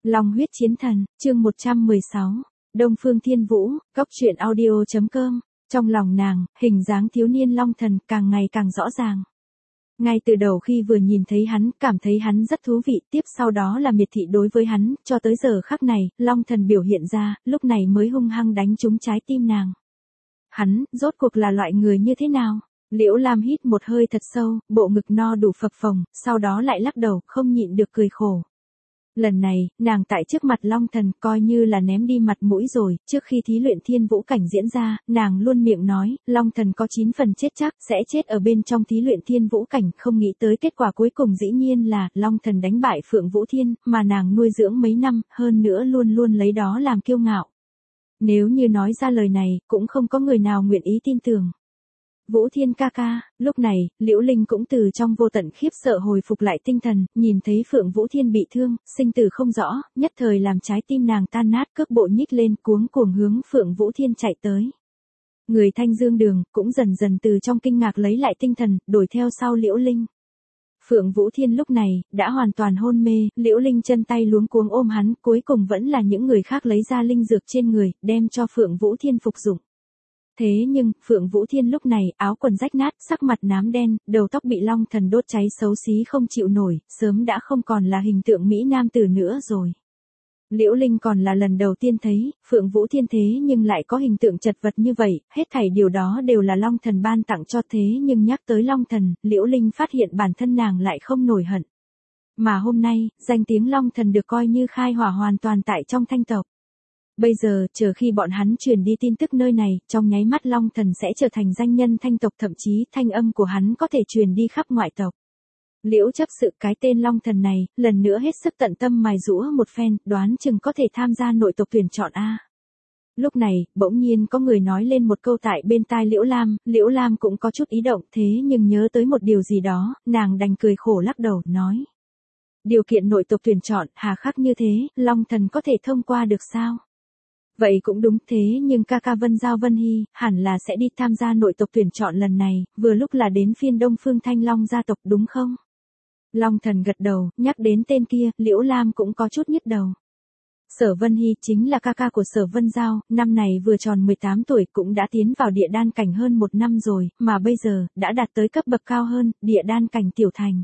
Long huyết chiến thần, chương 116. Đông Phương Thiên Vũ, Cốc truyện audio.com. Trong lòng nàng, hình dáng thiếu niên Long Thần càng ngày càng rõ ràng. Ngay từ đầu khi vừa nhìn thấy hắn, cảm thấy hắn rất thú vị, tiếp sau đó là miệt thị đối với hắn, cho tới giờ khắc này, Long Thần biểu hiện ra, lúc này mới hung hăng đánh trúng trái tim nàng. Hắn, rốt cuộc là loại người như thế nào? Liễu Lam hít một hơi thật sâu, bộ ngực no đủ phập phồng, sau đó lại lắc đầu, không nhịn được cười khổ. Lần này, nàng tại trước mặt Long Thần coi như là ném đi mặt mũi rồi, trước khi thí luyện thiên vũ cảnh diễn ra, nàng luôn miệng nói, Long Thần có 9 phần chết chắc, sẽ chết ở bên trong thí luyện thiên vũ cảnh, không nghĩ tới kết quả cuối cùng dĩ nhiên là, Long Thần đánh bại Phượng Vũ Thiên, mà nàng nuôi dưỡng mấy năm, hơn nữa luôn luôn lấy đó làm kiêu ngạo. Nếu như nói ra lời này, cũng không có người nào nguyện ý tin tưởng. Vũ Thiên ca ca, lúc này, Liễu Linh cũng từ trong vô tận khiếp sợ hồi phục lại tinh thần, nhìn thấy Phượng Vũ Thiên bị thương, sinh tử không rõ, nhất thời làm trái tim nàng tan nát, cước bộ nhích lên, cuống cuồng hướng Phượng Vũ Thiên chạy tới. Người Thanh Dương Đường cũng dần dần từ trong kinh ngạc lấy lại tinh thần, đuổi theo sau Liễu Linh. Phượng Vũ Thiên lúc này đã hoàn toàn hôn mê, Liễu Linh chân tay luống cuống ôm hắn, cuối cùng vẫn là những người khác lấy ra linh dược trên người, đem cho Phượng Vũ Thiên phục dụng. Thế nhưng, Phượng Vũ Thiên lúc này, áo quần rách nát, sắc mặt nám đen, đầu tóc bị Long Thần đốt cháy xấu xí không chịu nổi, sớm đã không còn là hình tượng mỹ nam tử nữa rồi. Liễu Linh còn là lần đầu tiên thấy, Phượng Vũ Thiên thế nhưng lại có hình tượng chật vật như vậy, hết thảy điều đó đều là Long Thần ban tặng cho thế nhưng nhắc tới Long Thần, Liễu Linh phát hiện bản thân nàng lại không nổi hận. Mà hôm nay, danh tiếng Long Thần được coi như khai hỏa hoàn toàn tại trong Thanh tộc. Bây giờ, chờ khi bọn hắn truyền đi tin tức nơi này, trong nháy mắt Long Thần sẽ trở thành danh nhân Thanh tộc, thậm chí thanh âm của hắn có thể truyền đi khắp ngoại tộc. Liễu chấp sự cái tên Long Thần này, lần nữa hết sức tận tâm mài giũa một phen, đoán chừng có thể tham gia nội tộc tuyển chọn A. Lúc này, bỗng nhiên có người nói lên một câu tại bên tai Liễu Lam cũng có chút ý động, thế nhưng nhớ tới một điều gì đó, nàng đành cười khổ lắc đầu, nói. Điều kiện nội tộc tuyển chọn, hà khắc như thế, Long Thần có thể thông qua được sao? Vậy cũng đúng, thế nhưng ca ca Vân Giao Vân Hy, hẳn là sẽ đi tham gia nội tộc tuyển chọn lần này, vừa lúc là đến phiên Đông Phương Thanh Long gia tộc đúng không? Long Thần gật đầu, nhắc đến tên kia, Liễu Lam cũng có chút nhức đầu. Sở Vân Hy chính là ca ca của Sở Vân Giao, năm này vừa tròn 18 tuổi cũng đã tiến vào địa đan cảnh hơn 1 năm rồi, mà bây giờ, đã đạt tới cấp bậc cao hơn, địa đan cảnh tiểu thành.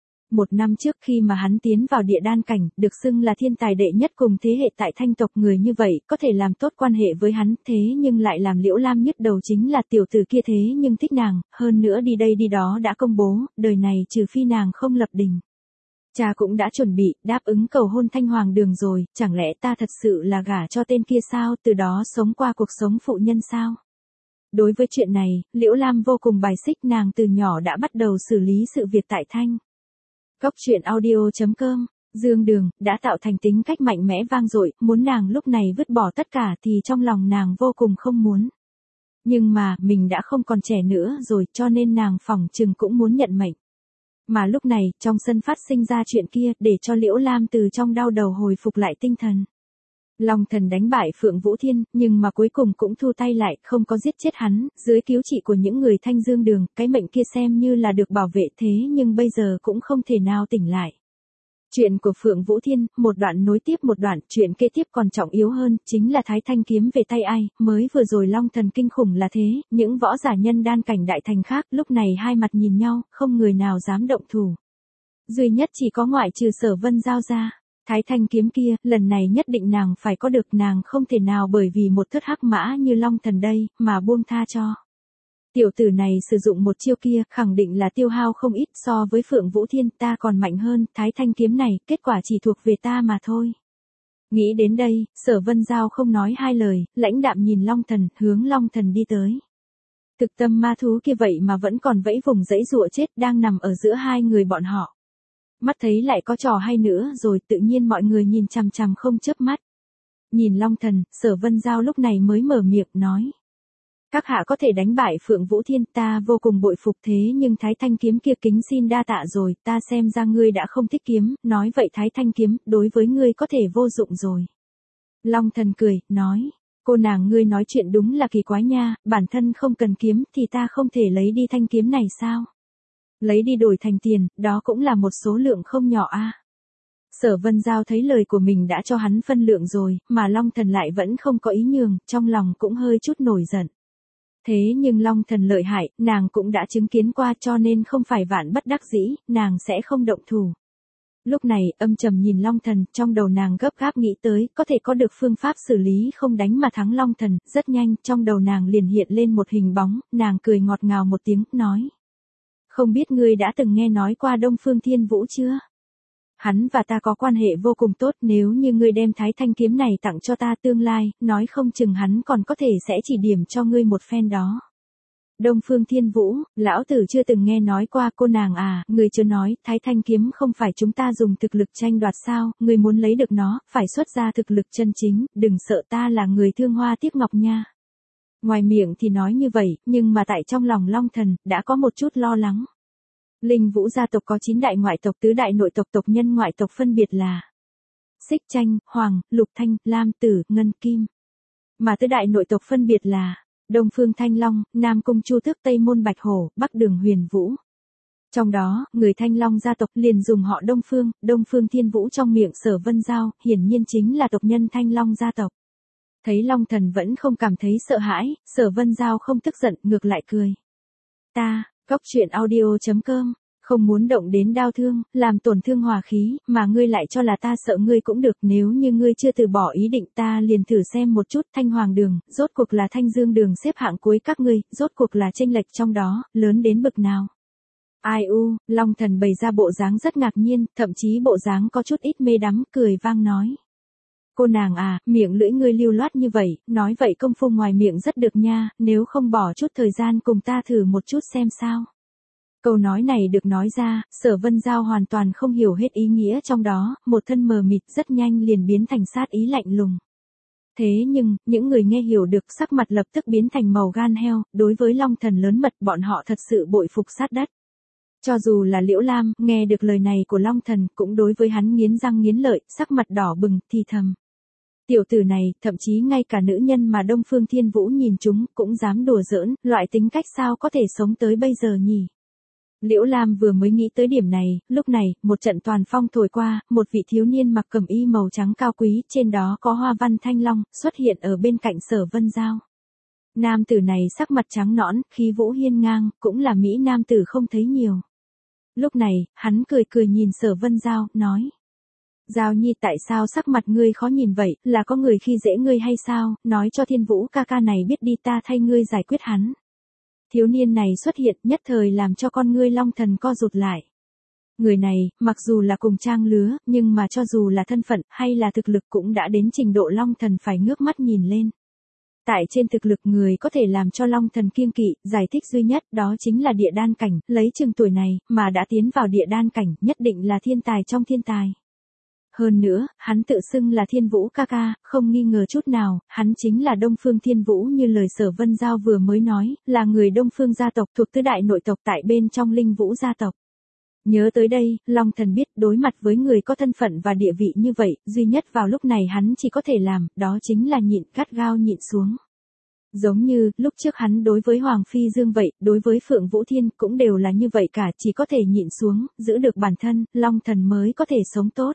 1 năm trước khi mà hắn tiến vào địa đan cảnh, được xưng là thiên tài đệ nhất cùng thế hệ tại Thanh tộc, người như vậy, có thể làm tốt quan hệ với hắn, thế nhưng lại làm Liễu Lam nhức đầu chính là tiểu tử kia thế nhưng thích nàng, hơn nữa đi đây đi đó đã công bố, đời này trừ phi nàng không lập đình. Cha cũng đã chuẩn bị, đáp ứng cầu hôn Thanh Hoàng Đường rồi, chẳng lẽ ta thật sự là gả cho tên kia sao, từ đó sống qua cuộc sống phụ nhân sao? Đối với chuyện này, Liễu Lam vô cùng bài xích, nàng từ nhỏ đã bắt đầu xử lý sự việc tại Thanh. Cốc truyện audio.com, Dương Đường, đã tạo thành tính cách mạnh mẽ vang dội, muốn nàng lúc này vứt bỏ tất cả thì trong lòng nàng vô cùng không muốn. Nhưng mà, mình đã không còn trẻ nữa rồi, cho nên nàng phỏng chừng cũng muốn nhận mệnh. Mà lúc này, trong sân phát sinh ra chuyện kia, để cho Liễu Lam từ trong đau đầu hồi phục lại tinh thần. Long Thần đánh bại Phượng Vũ Thiên, nhưng mà cuối cùng cũng thu tay lại, không có giết chết hắn, dưới cứu trị của những người Thanh Dương Đường, cái mệnh kia xem như là được bảo vệ, thế nhưng bây giờ cũng không thể nào tỉnh lại. Chuyện của Phượng Vũ Thiên, một đoạn nối tiếp một đoạn, chuyện kế tiếp còn trọng yếu hơn, chính là Thái Thanh kiếm về tay ai, mới vừa rồi Long Thần kinh khủng là thế, những võ giả nhân đan cảnh đại thành khác, lúc này hai mặt nhìn nhau, không người nào dám động thủ. Duy nhất chỉ có ngoại trừ Sở Vân Giao ra. Thái Thanh kiếm kia, lần này nhất định nàng phải có được, nàng không thể nào bởi vì một thất hắc mã như Long Thần đây, mà buông tha cho. Tiểu tử này sử dụng một chiêu kia, khẳng định là tiêu hao không ít, so với Phượng Vũ Thiên ta còn mạnh hơn, Thái Thanh kiếm này, kết quả chỉ thuộc về ta mà thôi. Nghĩ đến đây, Sở Vân Giao không nói hai lời, lãnh đạm nhìn Long Thần, hướng Long Thần đi tới. Thực tâm ma thú kia vậy mà vẫn còn vẫy vùng dãy giụa chết, đang nằm ở giữa hai người bọn họ. Mắt thấy lại có trò hay nữa rồi, tự nhiên mọi người nhìn chằm chằm không chớp mắt. Nhìn Long Thần, Sở Vân Giao lúc này mới mở miệng nói. Các hạ có thể đánh bại Phượng Vũ Thiên, ta vô cùng bội phục, thế nhưng Thái Thanh kiếm kia kính xin đa tạ rồi, ta xem ra ngươi đã không thích kiếm, nói vậy Thái Thanh kiếm, đối với ngươi có thể vô dụng rồi. Long Thần cười, nói. Cô nàng ngươi nói chuyện đúng là kỳ quái nha, bản thân không cần kiếm thì ta không thể lấy đi thanh kiếm này sao? Lấy đi đổi thành tiền, đó cũng là một số lượng không nhỏ a. Sở Vân Giao thấy lời của mình đã cho hắn phân lượng rồi, mà Long Thần lại vẫn không có ý nhường, trong lòng cũng hơi chút nổi giận. Thế nhưng Long Thần lợi hại, nàng cũng đã chứng kiến qua cho nên không phải vạn bất đắc dĩ, nàng sẽ không động thủ. Lúc này, âm trầm nhìn Long Thần, trong đầu nàng gấp gáp nghĩ tới, có thể có được phương pháp xử lý không đánh mà thắng Long Thần, rất nhanh, trong đầu nàng liền hiện lên một hình bóng, nàng cười ngọt ngào một tiếng, nói. Không biết ngươi đã từng nghe nói qua Đông Phương Thiên Vũ chưa? Hắn và ta có quan hệ vô cùng tốt, nếu như ngươi đem Thái Thanh kiếm này tặng cho ta tương lai, nói không chừng hắn còn có thể sẽ chỉ điểm cho ngươi một phen đó. Đông Phương Thiên Vũ, lão tử chưa từng nghe nói qua cô nàng à, người chưa nói, Thái Thanh kiếm không phải chúng ta dùng thực lực tranh đoạt sao, người muốn lấy được nó, phải xuất ra thực lực chân chính, đừng sợ ta là người thương hoa tiếc ngọc nha. Ngoài miệng thì nói như vậy, nhưng mà tại trong lòng Long Thần, đã có một chút lo lắng. Linh Vũ gia tộc có 9 đại ngoại tộc, tứ đại nội tộc, tộc nhân ngoại tộc phân biệt là Xích Tranh, Hoàng, Lục Thanh, Lam Tử, Ngân Kim. Mà tứ đại nội tộc phân biệt là Đông Phương Thanh Long, Nam Cung Chu Tước, Tây Môn Bạch Hổ, Bắc Đường Huyền Vũ. Trong đó, người Thanh Long gia tộc liền dùng họ Đông Phương Thiên Vũ trong miệng Sở Vân Giao, hiển nhiên chính là tộc nhân Thanh Long gia tộc. Thấy Long Thần vẫn không cảm thấy sợ hãi, Sở Vân Giao không tức giận, ngược lại cười. Ta, Cóc Truyện Audio.com, không muốn động đến đau thương, làm tổn thương hòa khí, mà ngươi lại cho là ta sợ ngươi cũng được, nếu như ngươi chưa từ bỏ ý định ta liền thử xem một chút, Thanh Hoàng Đường, rốt cuộc là Thanh Dương Đường xếp hạng cuối các ngươi, rốt cuộc là chênh lệch trong đó, lớn đến bực nào. Ai u, Long Thần bày ra bộ dáng rất ngạc nhiên, thậm chí bộ dáng có chút ít mê đắm, cười vang nói. Cô nàng à, miệng lưỡi ngươi lưu loát như vậy, nói vậy công phu ngoài miệng rất được nha, nếu không bỏ chút thời gian cùng ta thử một chút xem sao. Câu nói này được nói ra, Sở Vân Giao hoàn toàn không hiểu hết ý nghĩa trong đó, một thân mờ mịt rất nhanh liền biến thành sát ý lạnh lùng. Thế nhưng, những người nghe hiểu được sắc mặt lập tức biến thành màu gan heo, đối với Long Thần lớn mật bọn họ thật sự bội phục sát đất. Cho dù là Liễu Lam, nghe được lời này của Long Thần, cũng đối với hắn nghiến răng nghiến lợi, sắc mặt đỏ bừng, thì thầm. Tiểu tử này, thậm chí ngay cả nữ nhân mà Đông Phương Thiên Vũ nhìn chúng, cũng dám đùa giỡn, loại tính cách sao có thể sống tới bây giờ nhỉ? Liễu Lam vừa mới nghĩ tới điểm này, lúc này, một trận toàn phong thổi qua, một vị thiếu niên mặc cẩm y màu trắng cao quý, trên đó có hoa văn thanh long, xuất hiện ở bên cạnh Sở Vân Giao. Nam tử này sắc mặt trắng nõn, khí vũ hiên ngang, cũng là mỹ nam tử không thấy nhiều. Lúc này, hắn cười cười nhìn Sở Vân Giao, nói. Giao Nhi, tại sao sắc mặt ngươi khó nhìn vậy, là có người khi dễ ngươi hay sao, nói cho Thiên Vũ ca ca này biết đi, ta thay ngươi giải quyết hắn. Thiếu niên này xuất hiện nhất thời làm cho con ngươi Long Thần co rụt lại. Người này, mặc dù là cùng trang lứa, nhưng mà cho dù là thân phận hay là thực lực cũng đã đến trình độ Long Thần phải ngước mắt nhìn lên. Tại trên thực lực người có thể làm cho Long Thần kiêng kỵ, giải thích duy nhất đó chính là địa đan cảnh, lấy chừng tuổi này, mà đã tiến vào địa đan cảnh, nhất định là thiên tài trong thiên tài. Hơn nữa, hắn tự xưng là Thiên Vũ ca ca, không nghi ngờ chút nào, hắn chính là Đông Phương Thiên Vũ như lời Sở Vân Giao vừa mới nói, là người Đông Phương gia tộc thuộc tứ đại nội tộc tại bên trong Linh Vũ gia tộc. Nhớ tới đây, Long Thần biết đối mặt với người có thân phận và địa vị như vậy, duy nhất vào lúc này hắn chỉ có thể làm, đó chính là nhịn, gắt gao nhịn xuống. Giống như, lúc trước hắn đối với Hoàng Phi Dương vậy, đối với Phượng Vũ Thiên cũng đều là như vậy cả, chỉ có thể nhịn xuống, giữ được bản thân, Long Thần mới có thể sống tốt.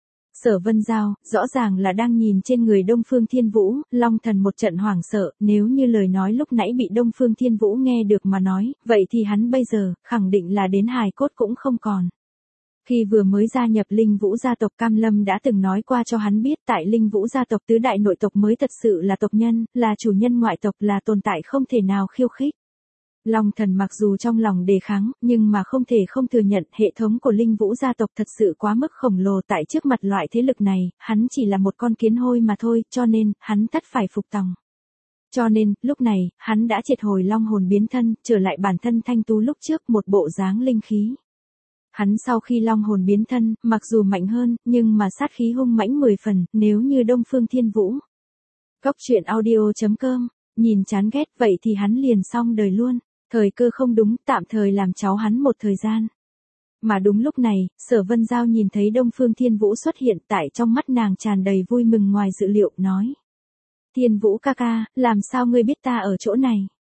Sở Vân Giao, rõ ràng là đang nhìn trên người Đông Phương Thiên Vũ, Long Thần một trận hoảng sợ, nếu như lời nói lúc nãy bị Đông Phương Thiên Vũ nghe được mà nói, vậy thì hắn bây giờ, khẳng định là đến hài cốt cũng không còn. Khi vừa mới gia nhập Linh Vũ gia tộc, Cam Lâm đã từng nói qua cho hắn biết tại Linh Vũ gia tộc tứ đại nội tộc mới thật sự là tộc nhân, là chủ nhân ngoại tộc, là tồn tại không thể nào khiêu khích. Long Thần mặc dù trong lòng đề kháng, nhưng mà không thể không thừa nhận hệ thống của Linh Vũ gia tộc thật sự quá mức khổng lồ tại trước mặt loại thế lực này, hắn chỉ là một con kiến hôi mà thôi, cho nên, hắn tất phải phục tòng. Cho nên, lúc này, hắn đã triệt hồi long hồn biến thân, trở lại bản thân thanh tú lúc trước một bộ dáng linh khí. Hắn sau khi long hồn biến thân, mặc dù mạnh hơn, nhưng mà sát khí hung mãnh 10 phần, nếu như Đông Phương Thiên Vũ. Cóc Truyện Audio.com, nhìn chán ghét vậy thì hắn liền xong đời luôn. Thời cơ không đúng, tạm thời làm cháu hắn một thời gian. Mà đúng lúc này, Sở Vân Giao nhìn thấy Đông Phương Thiên Vũ xuất hiện, tại trong mắt nàng tràn đầy vui mừng ngoài dự liệu, nói. Thiên Vũ ca ca, làm sao ngươi biết ta ở chỗ này?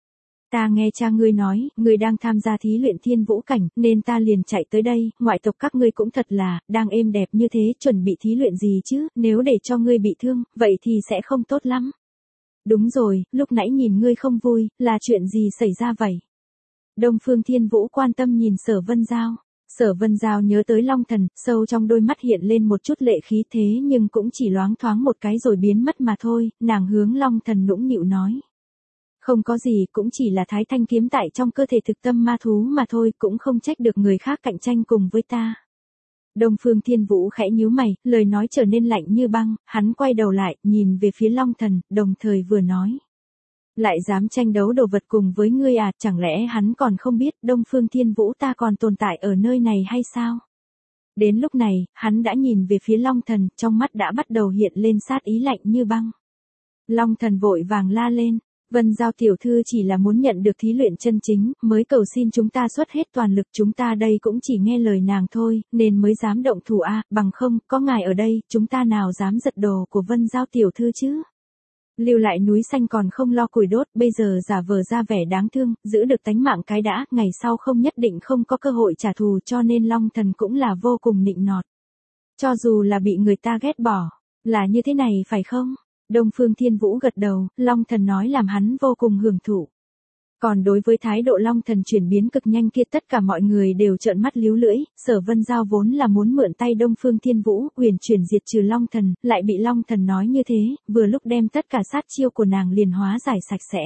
Ta nghe cha ngươi nói, ngươi đang tham gia thí luyện thiên vũ cảnh, nên ta liền chạy tới đây, ngoại tộc các ngươi cũng thật là, đang êm đẹp như thế, chuẩn bị thí luyện gì chứ, nếu để cho ngươi bị thương, vậy thì sẽ không tốt lắm. Đúng rồi, lúc nãy nhìn ngươi không vui, là chuyện gì xảy ra vậy? Đông Phương Thiên Vũ quan tâm nhìn Sở Vân Giao. Sở Vân Giao nhớ tới Long Thần, sâu trong đôi mắt hiện lên một chút lệ khí thế nhưng cũng chỉ loáng thoáng một cái rồi biến mất mà thôi, nàng hướng Long Thần nũng nịu nói. Không có gì, cũng chỉ là thái thanh kiếm tại trong cơ thể thực tâm ma thú mà thôi, cũng không trách được người khác cạnh tranh cùng với ta. Đông Phương Thiên Vũ khẽ nhíu mày, lời nói trở nên lạnh như băng, hắn quay đầu lại, nhìn về phía Long Thần, đồng thời vừa nói. Lại dám tranh đấu đồ vật cùng với ngươi à, chẳng lẽ hắn còn không biết Đông Phương Thiên Vũ ta còn tồn tại ở nơi này hay sao? Đến lúc này, hắn đã nhìn về phía Long Thần, trong mắt đã bắt đầu hiện lên sát ý lạnh như băng. Long Thần vội vàng la lên. Vân Giao tiểu thư chỉ là muốn nhận được thí luyện chân chính, mới cầu xin chúng ta xuất hết toàn lực, chúng ta đây cũng chỉ nghe lời nàng thôi, nên mới dám động thủ a, bằng không, có ngài ở đây, chúng ta nào dám giật đồ của Vân Giao tiểu thư chứ? Lưu lại núi xanh còn không lo củi đốt, bây giờ giả vờ ra vẻ đáng thương, giữ được tánh mạng cái đã, ngày sau không nhất định không có cơ hội trả thù, cho nên Long Thần cũng là vô cùng nịnh nọt. Cho dù là bị người ta ghét bỏ, là như thế này phải không? Đông Phương Thiên Vũ gật đầu, Long Thần nói làm hắn vô cùng hưởng thụ. Còn đối với thái độ Long Thần chuyển biến cực nhanh kia, tất cả mọi người đều trợn mắt líu lưỡi, Sở Vân Giao vốn là muốn mượn tay Đông Phương Thiên Vũ, uyển chuyển diệt trừ Long Thần, lại bị Long Thần nói như thế, vừa lúc đem tất cả sát chiêu của nàng liền hóa giải sạch sẽ.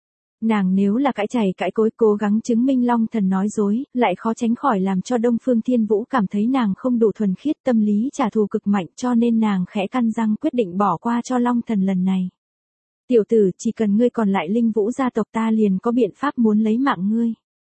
Nàng nếu là cãi chày cãi cối cố gắng chứng minh Long Thần nói dối, lại khó tránh khỏi làm cho Đông Phương Thiên Vũ cảm thấy nàng không đủ thuần khiết, tâm lý trả thù cực mạnh, cho nên nàng khẽ căn răng quyết định bỏ qua cho Long Thần lần này. Tiểu tử, chỉ cần ngươi còn lại Linh Vũ gia tộc ta liền có biện pháp muốn lấy mạng ngươi.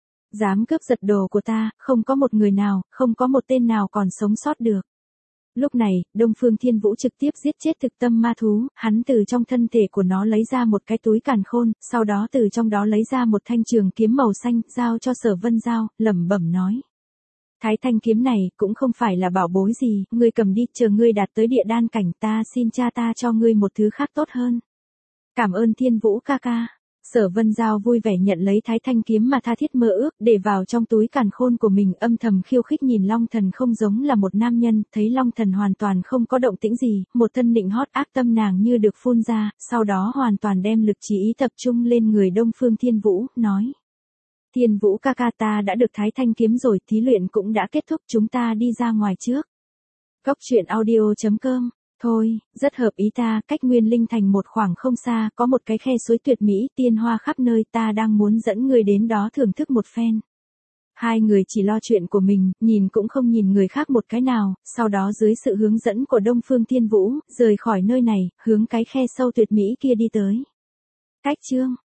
Dám cướp giật đồ của ta, không có một người nào, không có một tên nào còn sống sót được. Lúc này, Đông Phương Thiên Vũ trực tiếp giết chết thực tâm ma thú, hắn từ trong thân thể của nó lấy ra một cái túi càn khôn, sau đó từ trong đó lấy ra một thanh trường kiếm màu xanh, giao cho Sở Vân Giao, lẩm bẩm nói. Thái thanh kiếm này, cũng không phải là bảo bối gì, ngươi cầm đi, chờ ngươi đạt tới địa đan cảnh ta xin cha ta cho ngươi một thứ khác tốt hơn. Cảm ơn Thiên Vũ ca ca. Sở Vân Giao vui vẻ nhận lấy thái thanh kiếm mà tha thiết mơ ước, để vào trong túi càn khôn của mình, âm thầm khiêu khích nhìn Long Thần không giống là một nam nhân, thấy Long Thần hoàn toàn không có động tĩnh gì, một thân nịnh hót ác tâm nàng như được phun ra, sau đó hoàn toàn đem lực chú ý tập trung lên người Đông Phương Thiên Vũ, nói. Thiên Vũ ca ca ta đã được thái thanh kiếm rồi, thí luyện cũng đã kết thúc, chúng ta đi ra ngoài trước. Cốc truyện audio.com. Thôi, rất hợp ý ta, cách Nguyên Linh Thành một khoảng không xa, có một cái khe suối tuyệt mỹ, tiên hoa khắp nơi, ta đang muốn dẫn người đến đó thưởng thức một phen. Hai người chỉ lo chuyện của mình, nhìn cũng không nhìn người khác một cái nào, sau đó dưới sự hướng dẫn của Đông Phương Thiên Vũ, rời khỏi nơi này, hướng cái khe sâu tuyệt mỹ kia đi tới. Cách chương